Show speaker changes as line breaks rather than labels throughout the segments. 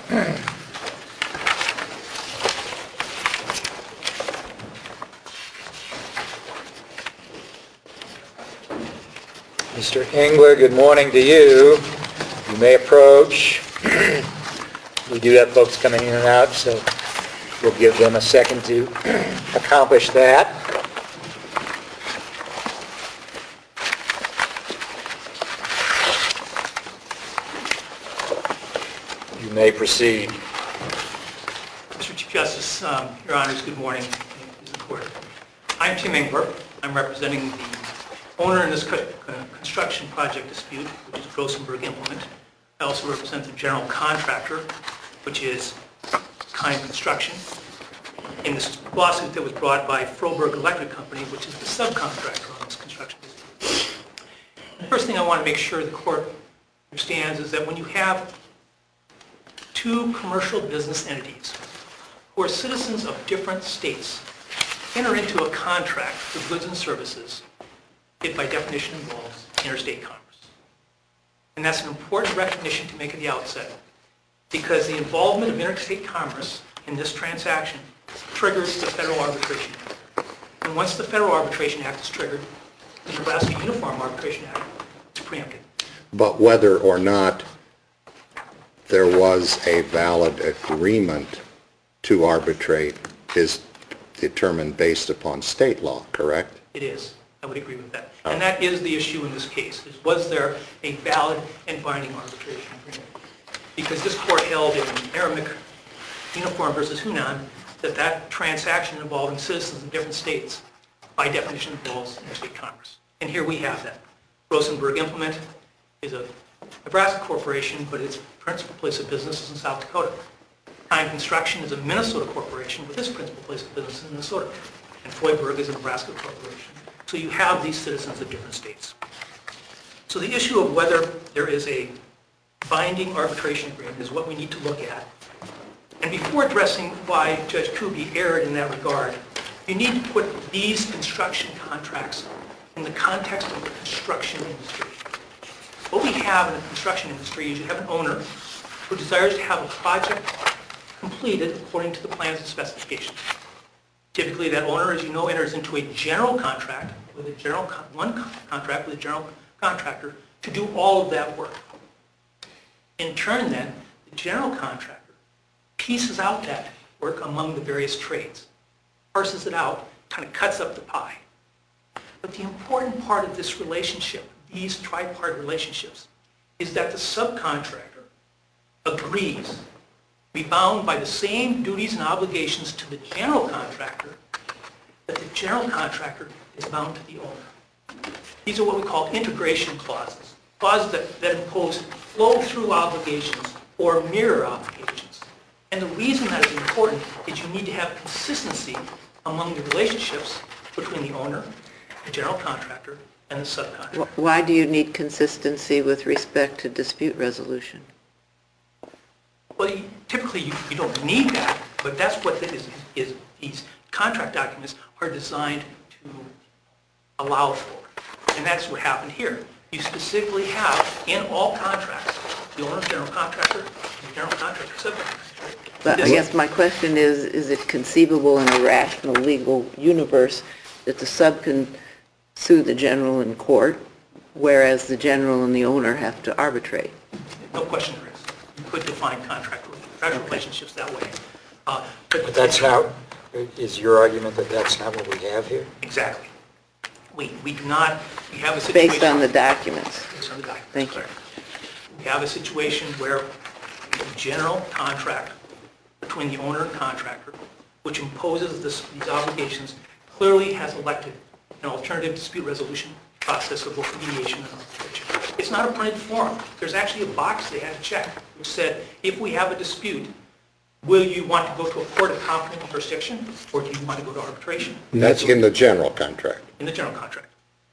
Mr. Engler, good morning to you. You may approach. We do have folks coming in and out, so we'll give them a second to accomplish that. You may proceed.
Mr. Chief Justice, Your Honors, good morning. I'm Tim Engler. I'm representing the owner in this construction project dispute, which is Rosenberg Implement. I also represent the general contractor, which is Kind Construction, in this lawsuit that was brought by Froberg Electric Company, which is the subcontractor on this construction dispute. The first thing I want to make sure the court understands is that when you have two commercial business entities who are citizens of different states enter into a contract for goods and services, it by definition involves interstate commerce. And that's an important recognition to make at the outset, because the involvement of interstate commerce in this transaction triggers the Federal Arbitration Act. And once the Federal Arbitration Act is triggered, the Nebraska Uniform Arbitration Act is preempted.
But whether or not there was a valid agreement to arbitrate is determined based upon state law, correct?
It is. I would agree with that. And that is the issue in this case, is was there a valid and binding arbitration agreement? Because this court held in Aramic Uniform versus Hunan that transaction involving citizens in different states by definition involves interstate commerce. And here we have that. Rosenberg Implement is a Nebraska corporation, but its principal place of business is in South Dakota. Kind Construction is a Minnesota corporation, but its principal place of business is in Minnesota. And Froberg is a Nebraska corporation. So you have these citizens of different states. So the issue of whether there is a binding arbitration agreement is what we need to look at. And before addressing why Judge Kuby erred in that regard, you need to put these construction contracts in the context of the construction industry. What we have in the construction industry is you have an owner who desires to have a project completed according to the plans and specifications. Typically, that owner, as you know, enters into a general contract with a general contractor to do all of that work. In turn, then, the general contractor pieces out that work among the various trades, parses it out, kind of cuts up the pie. But the important part of this relationship, these tripartite relationships, is that the subcontractor agrees to be bound by the same duties and obligations to the general contractor that the general contractor is bound to the owner. These are what we call integration clauses, clauses that impose flow-through obligations or mirror obligations. And the reason that is important is you need to have consistency among the relationships between the owner, the general contractor, and the subcontractor.
Why do you need consistency with respect to dispute resolution?
Well, typically you don't need that, but that's what it is. These contract documents are designed to allow for. And that's what happened here. You specifically have in all contracts the owner, general contractor, the general contractor, subcontractor.
But I guess my question is it conceivable in a rational legal universe that the sub can sue the general in court, whereas the general and the owner have to arbitrate?
No question there is. You could define contract relationships that way.
But that's not, is your argument that that's not what we have here?
Exactly. We do not, we have a situation...
Based on the documents.
Based on the documents.
Thank you.
We have a situation where the general contract between the owner and contractor, which imposes these obligations, clearly has elected an alternative dispute resolution process of both mediation and arbitration. It's not a printed form. There's actually a box they had to check which said, if we have a dispute, will you want to go to a court of competent jurisdiction, or do you want to go to arbitration?
That's in the general contract.
In the general contract.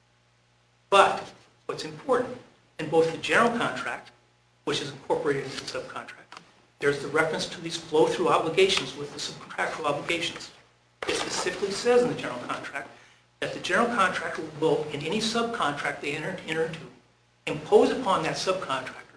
But what's important, in both the general contract, which is incorporated into the subcontract, there's the reference to these flow-through obligations with the subcontractual obligations. It specifically says in the general contract that the general contractor will, in any subcontract they enter into, impose upon that subcontractor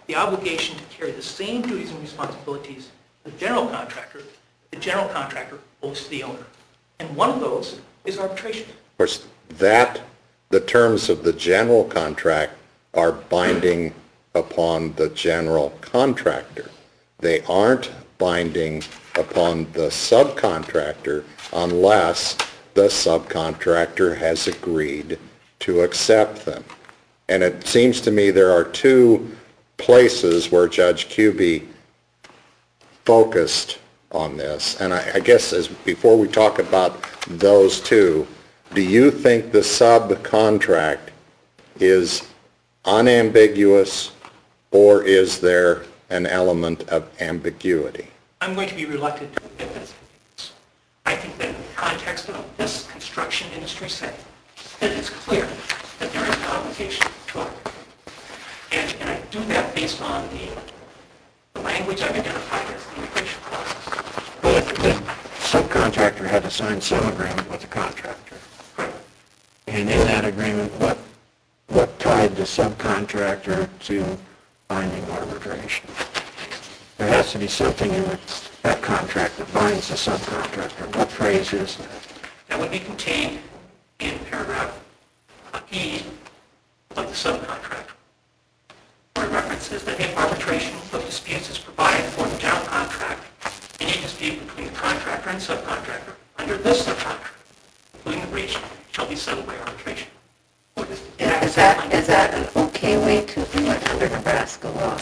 the obligation to carry the same duties and responsibilities the general contractor owes to the owner. And one of those is arbitration.
Of course, the terms of the general contract are binding upon the general contractor. They aren't binding upon the subcontractor unless the subcontractor has agreed to accept them. And it seems to me there are two places where Judge Kuby focused on this. And I guess before we talk about those two, do you think the subcontract is unambiguous, or is there an element of ambiguity?
I'm going to be reluctant to admit this. I think that in the context of this construction industry setting, that it's clear that there is an obligation to arbitrate. And I do that based on the language I've identified as the immigration clause.
Well, the subcontractor had to sign some agreement with the contractor. And in that agreement, what tied the subcontractor to binding arbitration? There has to be something in that contract that binds the subcontractor. What phrase is that?
That would be contained in paragraph E of the subcontract, where it references that if arbitration of disputes is provided for the general contract, any dispute between the contractor and subcontractor under this subcontract, including the breach, shall be settled by arbitration.
Is that an okay way to do it under Nebraska law?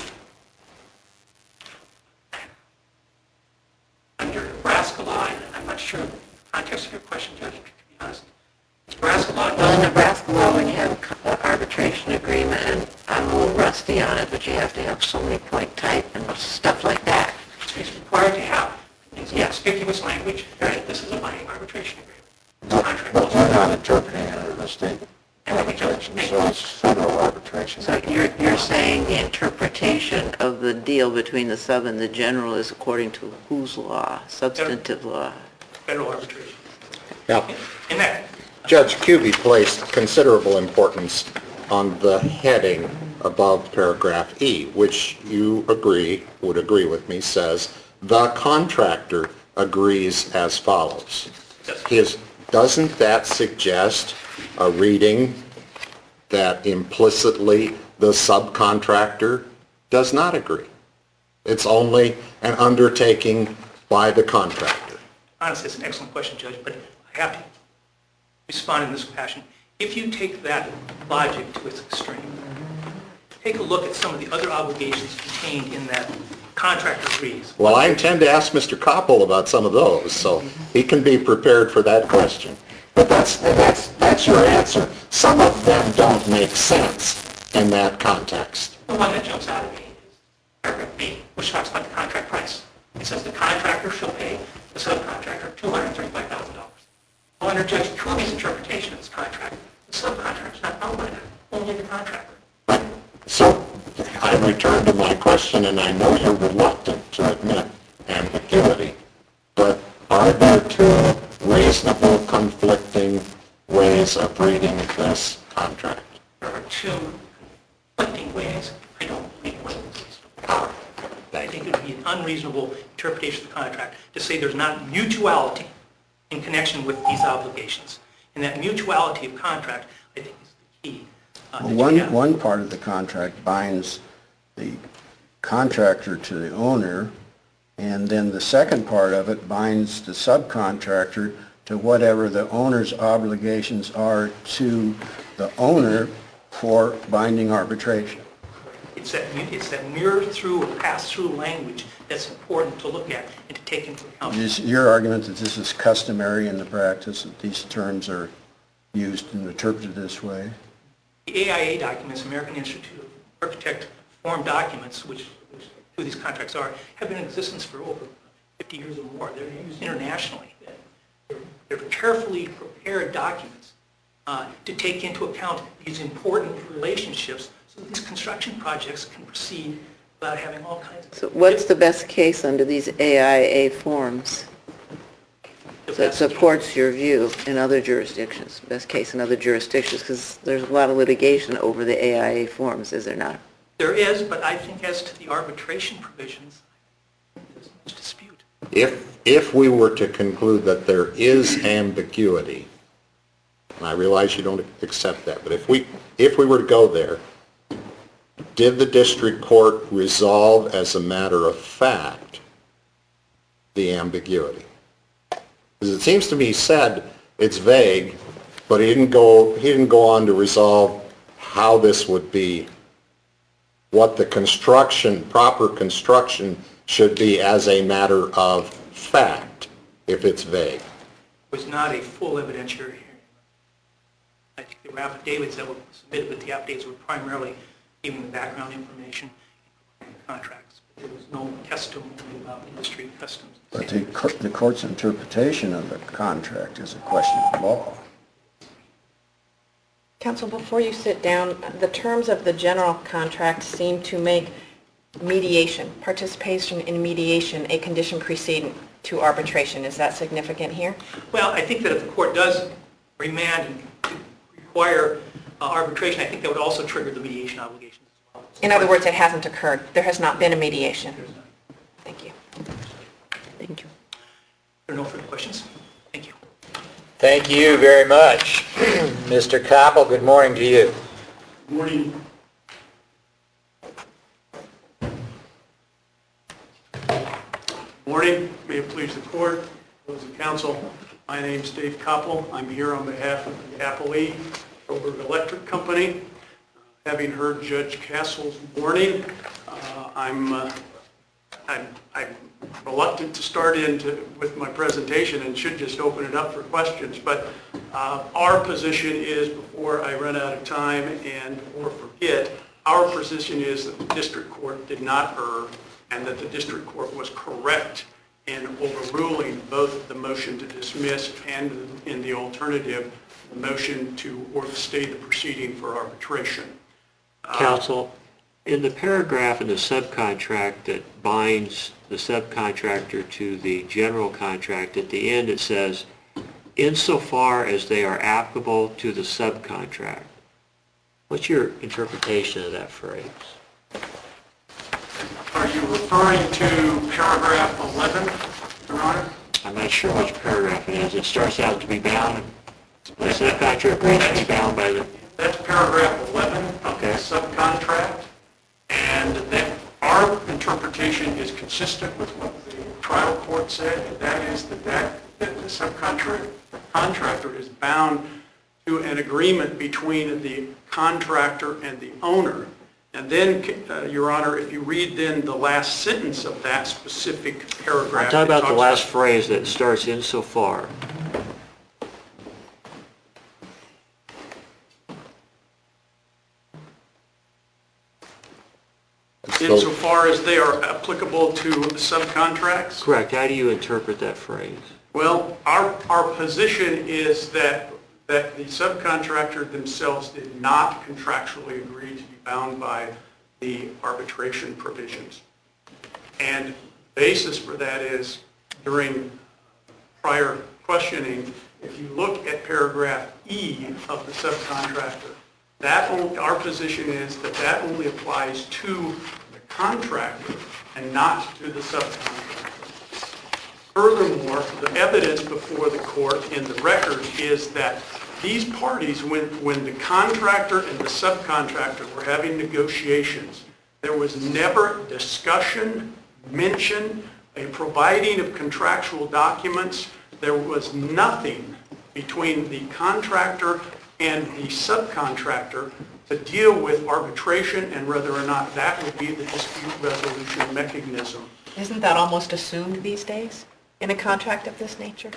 Under Nebraska law, and I'm not sure the context of your question, Judge, to be honest. Nebraska law
Well, in
doesn't.
Nebraska law, when you have an arbitration agreement, and I'm a little rusty on it, but you have to have so many point type and stuff like that.
It's required to have conspicuous language that this is a binding arbitration agreement. This contract
But
goes
we're
on.
not interpreting under the state regulations, so it's federal arbitration.
So you're saying the interpretation of the deal between the sub and the general is according to whose law? Substantive law?
Federal arbitration.
Now,
And that,
Judge Kuby placed considerable importance on the heading above paragraph E, which you would agree with me, says, the contractor agrees as follows. Doesn't that suggest a reading that implicitly the subcontractor does not agree? It's only an undertaking by the contractor.
honestly, it's an excellent question, Judge, but I have to respond in this fashion. If you take that logic to its extreme, take a look at some of the other obligations contained in that contract agrees.
Well, I intend to ask Mr. Koppel about some of those, so he can be prepared for that question. But that's your answer. Some of them don't make sense in that context.
The one that jumps out at me is paragraph B, which talks about the contract price. It says the contractor shall pay the subcontractor $235,000. Well, under Judge Kuby's interpretation of this contract, the subcontractor is not bound by that, only the contractor.
So I return to my question, and I know you're reluctant to admit ambiguity, but are there two reasonable conflicting ways of reading this contract?
There are two conflicting ways. I don't believe one is reasonable. I think it would be an unreasonable interpretation of the contract to say there's not mutuality in connection with these obligations. And that mutuality of contract, I think, is the key. that you have.
One part of the contract binds the contractor to the owner, and then the second part of it binds the subcontractor to whatever the owner's obligations are to the owner for binding arbitration.
It's that mirror-through or pass-through language that's important to look at and to take into account.
Is your argument that this is customary in the practice, that these terms are used and interpreted this way?
The AIA documents, American Institute of Architect form documents, which who these contracts are, have been in existence for over 50 years or more. They're used internationally. They're carefully prepared documents to take into account these important relationships so that these construction projects can proceed without having all kinds of...
So what's the best case under these AIA forms that supports your view in other jurisdictions, best case in other jurisdictions? Because there's a lot of litigation over the AIA forms, is there not?
There is, but I think as to the arbitration provisions, there's much dispute.
If we were to conclude that there is ambiguity, and I realize you don't accept that, but if we were to go there, did the district court resolve as a matter of fact the ambiguity? Because it seems to me he said it's vague, but he didn't go on to resolve how this would be, what the proper construction should be as a matter of fact, if it's vague.
It was not a full evidentiary hearing. I think there were affidavits that were submitted, but the affidavits were primarily giving the background information and contracts. There was no testimony about industry customs.
But the court's interpretation of the contract is a question of law.
Counsel, before you sit down, the terms of the general contract seem to make mediation, participation in mediation, a condition preceding to arbitration. Is that significant here?
Well, I think that if the court does remand and require arbitration, I think that would also trigger the mediation obligations as well.
In other words, it hasn't occurred. There has not been a mediation.
There's none.
Thank you.
Thank you.
There are no further questions? Thank you.
Thank you very much. Mr. Koppel, good morning to you.
Good morning. Morning. May it please the court, members of council. My name is Dave Koppel. I'm here on behalf of the Applee Coburg Electric Company. Having heard Judge Castle's warning, I'm reluctant to start with my presentation and should just open it up for questions. But our position is, before I run out of time and or forget, our position is that the district court did not err and that the district court was correct in overruling both the motion to dismiss and, in the alternative, the motion to stay the proceeding for arbitration.
Counsel, in the paragraph in the subcontract that binds the subcontractor to the general contract, at the end it says, insofar as they are applicable to the subcontract. What's your interpretation of that phrase?
Are you referring to paragraph 11, Your Honor?
I'm not sure which paragraph it is. It starts out to be bound. The subcontractor agrees to be bound by the...
That's paragraph 11 of the subcontract, and that our interpretation is consistent with what the trial court said, and that is that the subcontractor is bound to an agreement between the contractor and the owner. And then, Your Honor, if you read then the last sentence of that specific paragraph...
I'm talking about the last phrase that starts insofar.
Insofar as they are applicable to subcontracts?
Correct. How do you interpret that phrase?
Well, our position is that the subcontractor themselves did not contractually agree to be bound by the arbitration provisions. And the basis for that is, during prior questioning, if you look at paragraph E of the subcontractor, our position is that that only applies to the contractor and not to the subcontractor. Furthermore, the evidence before the court in the record is that these parties, when the contractor and the subcontractor were having negotiations, there was never discussion, mention, a providing of contractual documents. There was nothing between the contractor and the subcontractor to deal with arbitration and whether or not that would be the dispute resolution mechanism.
Isn't that almost assumed these days in a contract of this nature?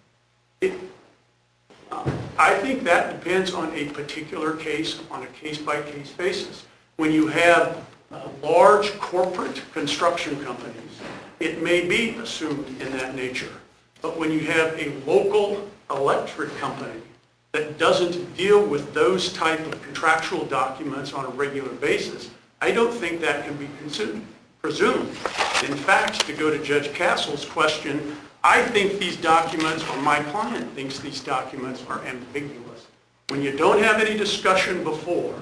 I think that depends on a particular case, on a case-by-case basis. When you have large corporate construction companies, it may be assumed in that nature. But when you have a local electric company that doesn't deal with those type of contractual documents on a regular basis, I don't think that can be presumed. In fact, to go to Judge Castle's question, I think these documents, or my client thinks these documents, are ambiguous. When you don't have any discussion before,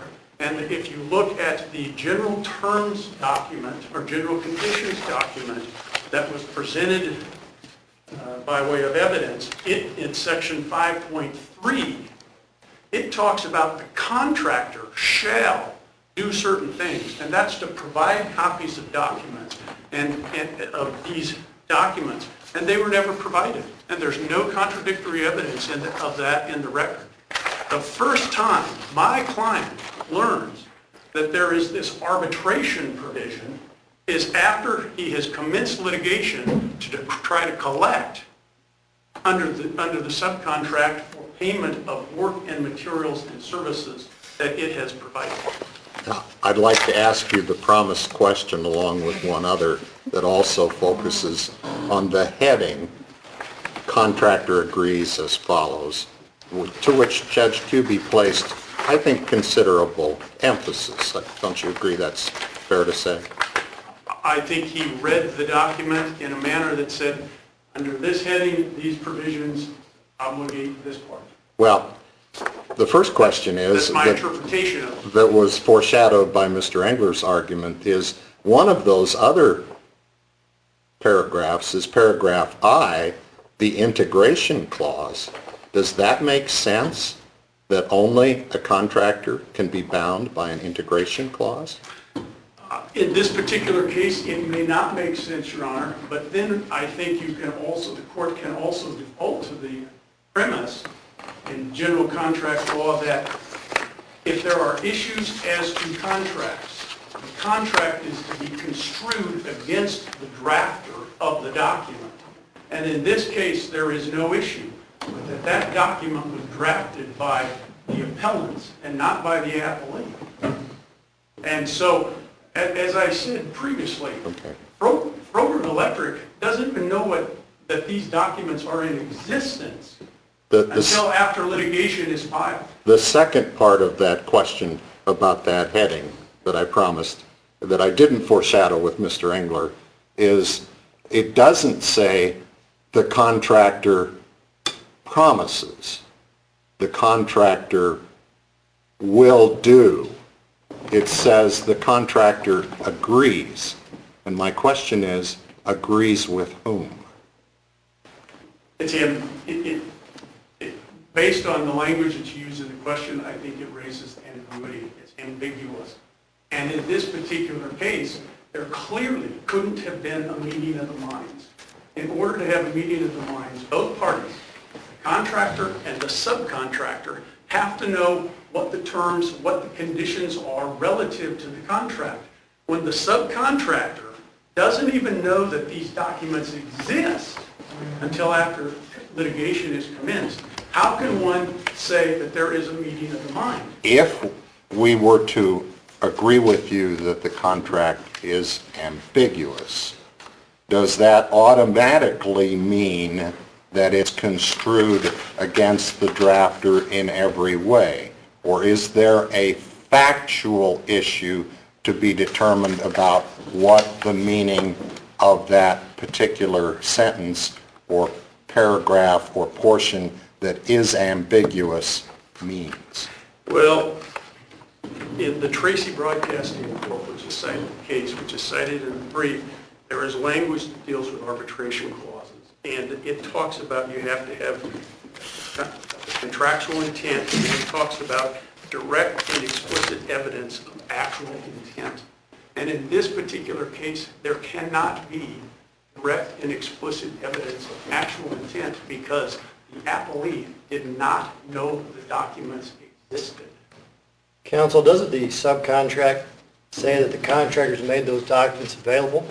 And if you look at the general terms document or general conditions document that was presented by way of evidence, in section 5.3, it talks about the contractor shall do certain things, and that's to provide copies of documents and of these documents, and they were never provided, and there's no contradictory evidence of that in the record. The first time my client learns that there is this arbitration provision is after he has commenced litigation to try to collect under the subcontract for payment of work and materials and services that it has provided.
Now, I'd like to ask you the promised question along with one other that also focuses on the heading, contractor agrees as follows, to which Judge Kuby placed, I think, considerable emphasis. Don't you agree that's fair to say?
I think he read the document in a manner that said, under this heading, these provisions obligate this part.
Well, the first question is,
that's my interpretation of it,
that was foreshadowed by Mr. Engler's argument, is one of those other paragraphs is paragraph I, the integration clause. Does that make sense, that only a contractor can be bound by an integration clause?
In this particular case, it may not make sense, Your Honor, but then I think you can also, the court can also default to the premise in general contract law that if there are issues as to contracts, the contract is to be construed against the drafter of the document. And in this case, there is no issue, but that document was drafted by the appellants and not by the appellee. And so, as I said previously, Frobert Electric doesn't even know that these documents are in existence until after litigation is filed.
The second part of that question about that heading that I promised, that I didn't foreshadow with Mr. Engler, is it doesn't say the contractor promises, the contractor will do. It says the contractor agrees. And my question is, agrees with whom?
It's based on the language that's used in the question, I think it raises ambiguity. It's ambiguous. And in this particular case, there clearly couldn't have been a meeting of the minds. In order to have a meeting of the minds, both parties, the contractor and the subcontractor, have to know what the terms, what the conditions are relative to the contract. When the subcontractor doesn't even know that these documents exist until after litigation is commenced, how can one say that there is a meeting of the mind?
If we were to agree with you that the contract is ambiguous, does that automatically mean that it's construed against the drafter in every way? Or is there a factual issue to be determined about what the meaning of that particular sentence or paragraph or portion that is ambiguous means?
Well, in the Tracy Broadcasting Corp., which is cited in the case, which is cited in the brief, there is language that deals with arbitration clauses. And it talks about you have to have contractual intent, and it talks about direct and explicit evidence of actual intent. And in this particular case, there cannot be direct and explicit evidence of actual intent because the appellee did not know the documents existed.
Counsel, doesn't the subcontract say that the contractors made those documents available?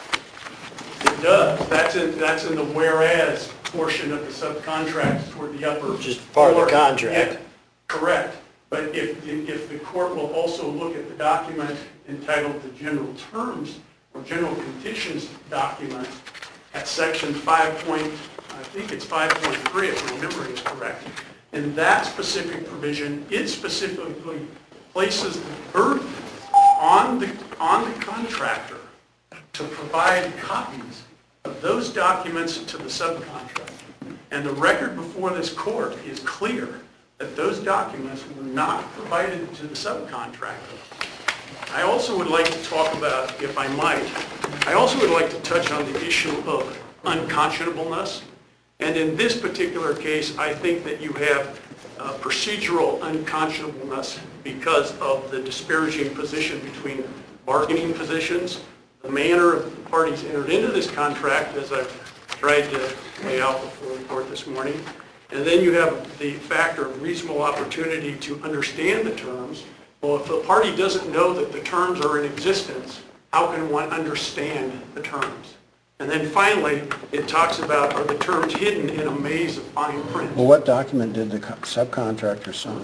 It does. That's in the whereas portion of the subcontract toward the upper.
Which is part of the contract.
Yeah, correct. But if the court will also look at the document entitled the general terms or general conditions document at section 5. I think it's 5.3 if my memory is correct. In that specific provision, it specifically places the burden on the contractor to provide copies of those documents to the subcontractor. And the record before this court is clear that those documents were not provided to the subcontractor. I also would like to talk about, if I might, I also would like to touch on the issue of unconscionableness. And in this particular case, I think that you have procedural unconscionableness because of the disparaging position between bargaining positions, the manner of the parties entered into this contract, as I've tried to lay out before the court this morning. And then you have the factor of reasonable opportunity to understand the terms. Well, if the party doesn't know that the terms are in existence, how can one understand the terms? And then finally, it talks about, are the terms hidden in a maze of fine print?
Well, what document did the subcontractor sign?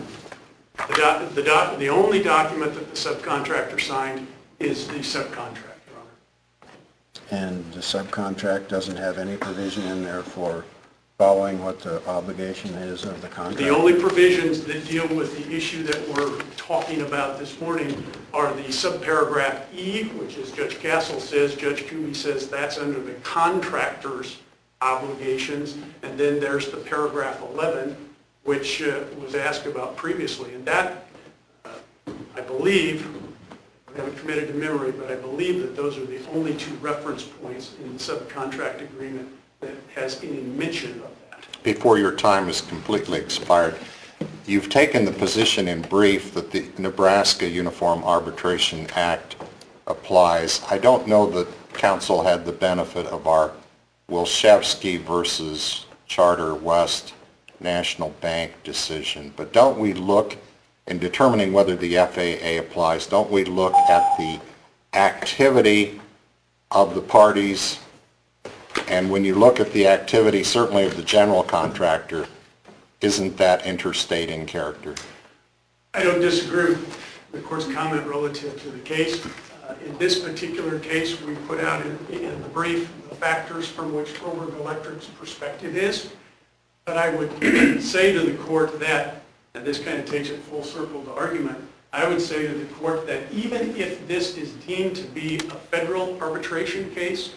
The only document that the subcontractor signed is the subcontract, Your Honor.
And the subcontract doesn't have any provision in there for following what the obligation is of the contract?
The only provisions that deal with the issue that we're talking about this morning are the subparagraph E, which, as Judge Castle says, Judge Kuby says that's under the contractor's obligations. And then there's the paragraph 11, which was asked about previously. And that, I believe, I haven't committed to memory, but I believe that those are the only two reference points in the subcontract agreement that has any mention of that.
Before your time is completely expired, you've taken the position in brief that the Nebraska Uniform Arbitration Act applies. I don't know that counsel had the benefit of our Wilshevsky versus Charter West National Bank decision, but don't we look, in determining whether the FAA applies, don't we look at the activity of the parties? And when you look at the activity, certainly of the general contractor, isn't that interstate in character?
I don't disagree with the court's comment relative to the case. In this particular case, we put out in the brief the factors from which Coburg Electric's perspective is. But I would say to the court that, and this kind of takes it full circle to argument, I would say to the court that even if this is deemed to be a federal arbitration case,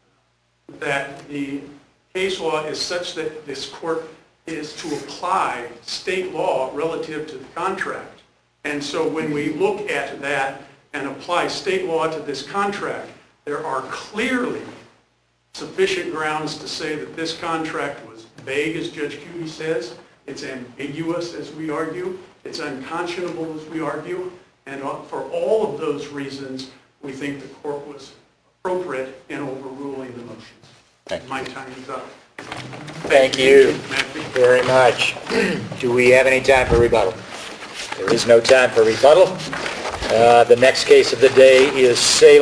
that the case law is such that this court is to apply state law relative to the contract. And so when we look at that and apply state law to this contract, there are clearly sufficient grounds to say that this contract was vague, as Judge Kuby says. It's ambiguous, as we argue. It's unconscionable, as we argue. And for all of those reasons, we think the court was appropriate in overruling the motions. My time is up.
Thank you very much. Do we have any time for rebuttal? There is no time for rebuttal. The next case of the day is Salem.